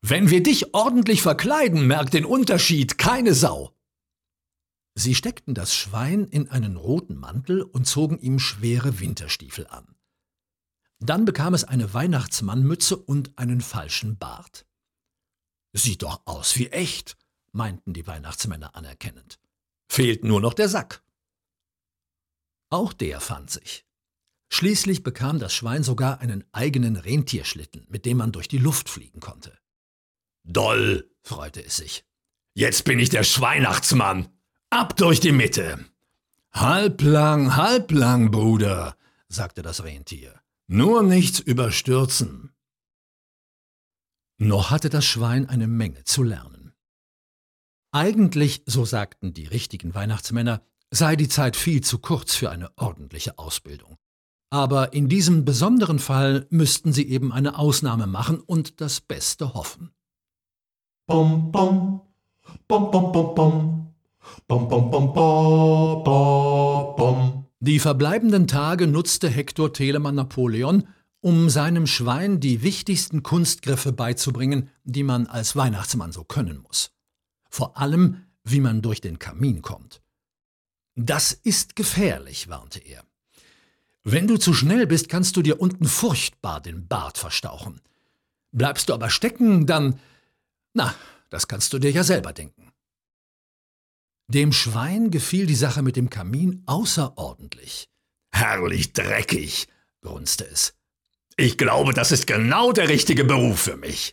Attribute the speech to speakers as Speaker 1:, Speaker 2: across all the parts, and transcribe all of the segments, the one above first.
Speaker 1: »Wenn wir dich ordentlich verkleiden, merkt den Unterschied keine Sau.« Sie steckten das Schwein in einen roten Mantel und zogen ihm schwere Winterstiefel an. Dann bekam es eine Weihnachtsmannmütze und einen falschen Bart. »Sieht doch aus wie echt«, meinten die Weihnachtsmänner anerkennend. »Fehlt nur noch der Sack.« Auch der fand sich. Schließlich bekam das Schwein sogar einen eigenen Rentierschlitten, mit dem man durch die Luft fliegen konnte. »Doll«, freute es sich. »Jetzt bin ich der Schweinachtsmann. Ab durch die Mitte.« Halblang, Bruder«, sagte das Rentier. »Nur nichts überstürzen.« Noch hatte das Schwein eine Menge zu lernen. Eigentlich, so sagten die richtigen Weihnachtsmänner, sei die Zeit viel zu kurz für eine ordentliche Ausbildung. Aber in diesem besonderen Fall müssten sie eben eine Ausnahme machen und das Beste hoffen.
Speaker 2: Bom, bom, bom, bom, bom, bom. Bom, bom, bom, bom, bom, bom.
Speaker 1: Die verbleibenden Tage nutzte Hektor Telemann Napoleon, um seinem Schwein die wichtigsten Kunstgriffe beizubringen, die man als Weihnachtsmann so können muss. Vor allem, wie man durch den Kamin kommt. »Das ist gefährlich«, warnte er. »Wenn du zu schnell bist, kannst du dir unten furchtbar den Bart verstauchen. Bleibst du aber stecken, dann, das kannst du dir ja selber denken.« Dem Schwein gefiel die Sache mit dem Kamin außerordentlich. »Herrlich dreckig«, grunzte es. »Ich glaube, das ist genau der richtige Beruf für mich.«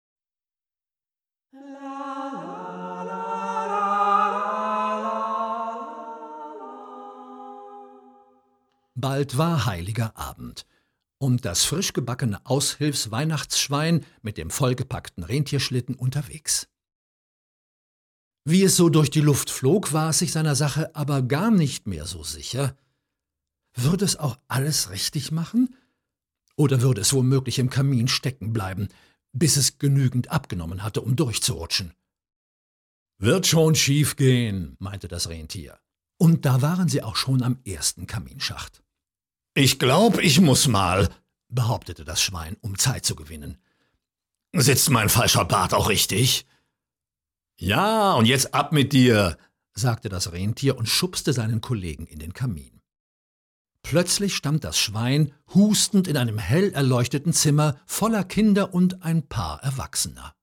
Speaker 1: Bald war heiliger Abend und das frisch gebackene Aushilfs-Weihnachtsschwein mit dem vollgepackten Rentierschlitten unterwegs. Wie es so durch die Luft flog, war es sich seiner Sache aber gar nicht mehr so sicher. Würde es auch alles richtig machen? Oder würde es womöglich im Kamin stecken bleiben, bis es genügend abgenommen hatte, um durchzurutschen? »Wird schon schief gehen«, meinte das Rentier. Und da waren sie auch schon am ersten Kaminschacht. »Ich glaub, ich muss mal«, behauptete das Schwein, um Zeit zu gewinnen. »Sitzt mein falscher Bart auch richtig?« »Ja, und jetzt ab mit dir«, sagte das Rentier und schubste seinen Kollegen in den Kamin. Plötzlich stand das Schwein hustend in einem hell erleuchteten Zimmer voller Kinder und ein paar Erwachsener.